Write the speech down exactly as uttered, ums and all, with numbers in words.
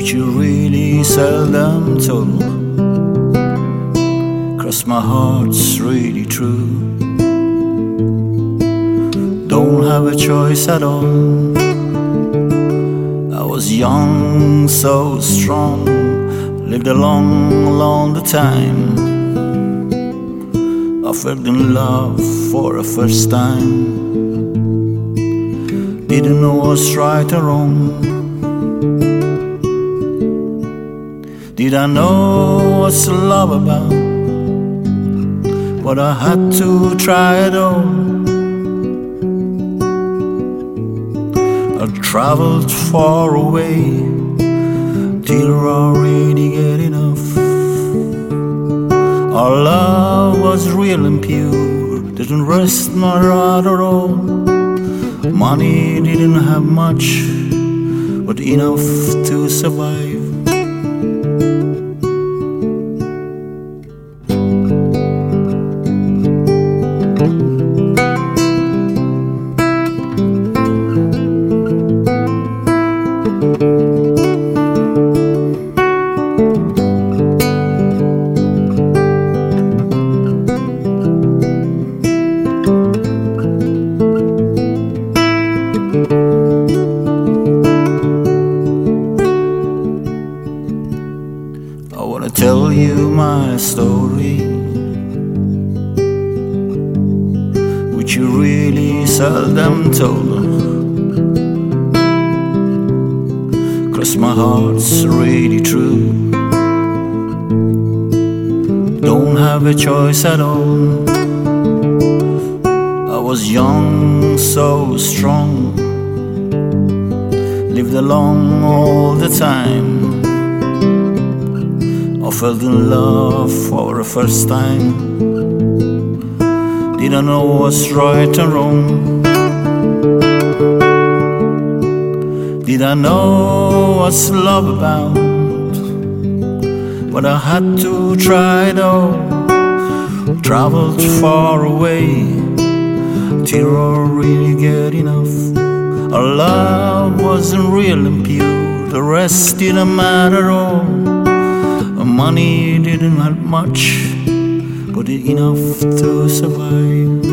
which you really seldom told. 'Cause my heart's really true. Don't have a choice at all. I was young, so strong, lived a long, long time. I fell in love for the first time. Didn't know what's right or wrong. Did I know what's love about? But I had to try it all. I traveled far away till I really get enough. Our love was real and pure, didn't rest my heart at all. Money didn't have much, but enough to survive. I wanna tell you my story, which you really seldom told. 'Cause my heart's really true. Don't have a choice at all. I was young, so strong, lived along all the time. I fell in love for the first time. Didn't know what's right or wrong. Did I know what's love about? But I had to try it all. Traveled far away till I really get enough. Our love wasn't real and pure, the rest didn't matter at all. Money didn't have much, but enough to survive.